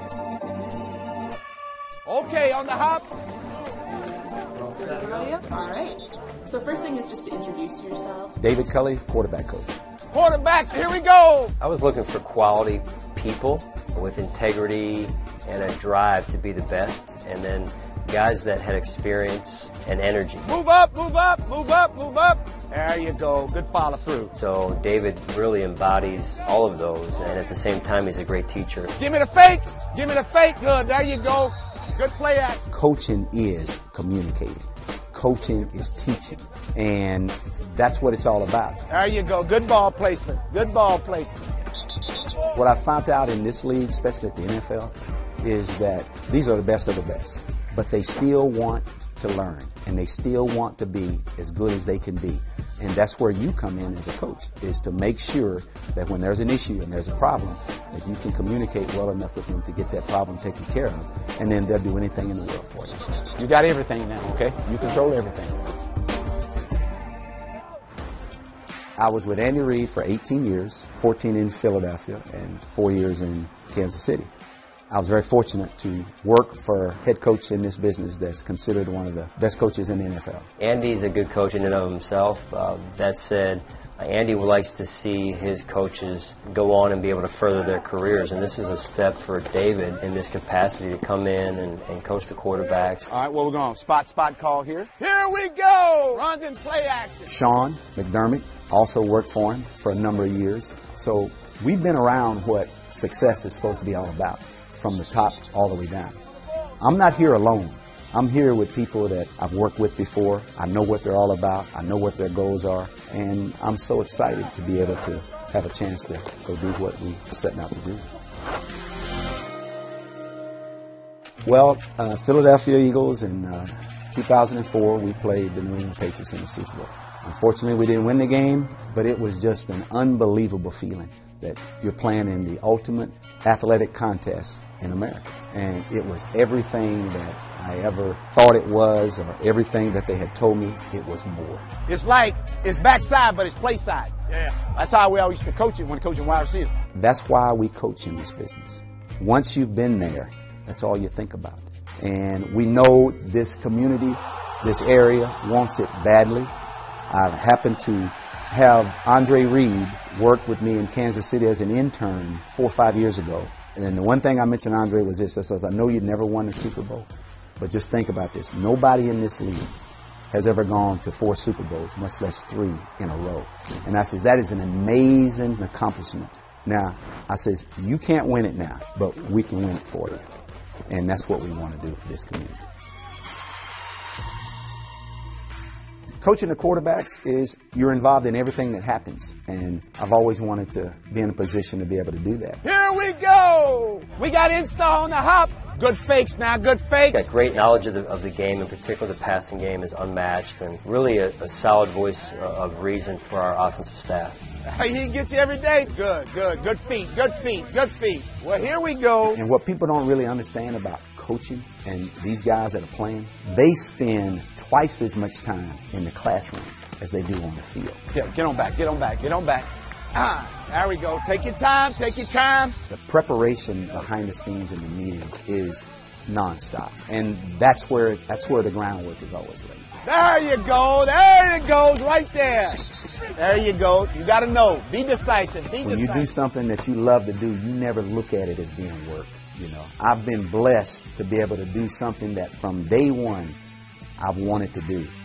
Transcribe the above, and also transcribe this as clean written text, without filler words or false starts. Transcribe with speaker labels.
Speaker 1: Okay, on the hop.
Speaker 2: All right. So first thing is just to introduce yourself.
Speaker 3: David Culley, quarterback coach.
Speaker 1: Quarterbacks, here we go.
Speaker 4: I was looking for quality people with integrity and a drive to be the best, and then guys that had experience and energy.
Speaker 1: Move up, move up, move up, move up. There you go. Good follow through.
Speaker 4: So David really embodies all of those, and at the same time, he's a great teacher.
Speaker 1: Give me the fake. Give me the fake. Good. There you go. Good play action.
Speaker 3: Coaching is communicating. Coaching is teaching. And that's what it's all about.
Speaker 1: There you go. Good ball placement. Good ball placement.
Speaker 3: What I found out in this league, especially at the NFL, is that these are the best of the best. But they still want to learn, and they still want to be as good as they can be. And that's where you come in as a coach, is to make sure that when there's an issue and there's a problem, that you can communicate well enough with them to get that problem taken care of, and then they'll do anything in the world for you.
Speaker 1: You got everything now, okay? You control everything.
Speaker 3: I was with Andy Reid for 18 years, 14 in Philadelphia and 4 years in Kansas City. I was very fortunate to work for a head coach in this business that's considered one of the best coaches in the NFL.
Speaker 4: Andy's a good coach in and of himself. That said, Andy likes to see his coaches go on and be able to further their careers, and this is a step for David in this capacity to come in and coach the quarterbacks.
Speaker 1: All right, well, we're going spot call here. Here we go! Runs in play action.
Speaker 3: Sean McDermott also worked for him for a number of years. So we've been around what success is supposed to be all about, from the top all the way down. I'm not here alone. I'm here with people that I've worked with before. I know what they're all about. I know what their goals are. And I'm so excited to be able to have a chance to go do what we're setting out to do. Well, Philadelphia Eagles in 2004, we played the New England Patriots in the Super Bowl. Unfortunately, we didn't win the game, but it was just an unbelievable feeling that you're playing in the ultimate athletic contest in America. And it was everything that I ever thought it was, or everything that they had told me. It was more.
Speaker 1: It's like, it's backside, but it's play side. Yeah. That's how we always used to coach it when coaching wide receivers.
Speaker 3: That's why we coach in this business. Once you've been there, that's all you think about. And we know this community, this area wants it badly. I've happened to have Andre Reed work with me in Kansas City as an intern 4 or 5 years ago. And the one thing I mentioned Andre was this. I says, I know you'd never won a Super Bowl, but just think about this. Nobody in this league has ever gone to 4 Super Bowls, much less 3 in a row. And I says, that is an amazing accomplishment. Now, I says, you can't win it now, but we can win it for you. And that's what we want to do for this community. Coaching the quarterbacks is you're involved in everything that happens. And I've always wanted to be in a position to be able to do that.
Speaker 1: Here we go! We got Insta on the hop. Good fakes now, good fakes.
Speaker 4: Got great knowledge of the game, in particular the passing game is unmatched, and really a solid voice of reason for our offensive staff.
Speaker 1: He gets you every day. Good, good, good feet, good feet, good feet. Well, here we go.
Speaker 3: And what people don't really understand about coaching and these guys that are playing, they spend twice as much time in the classroom as they do on the field.
Speaker 1: Yeah, get on back, get on back, get on back. There we go. Take your time, take your time.
Speaker 3: The preparation behind the scenes in the meetings is nonstop. And that's where the groundwork is always laid.
Speaker 1: There you go. There it goes right there. There you go. You got to know. Be decisive. Be decisive.
Speaker 3: When you do something that you love to do, you never look at it as being work. You know, I've been blessed to be able to do something that from day one I've wanted to do.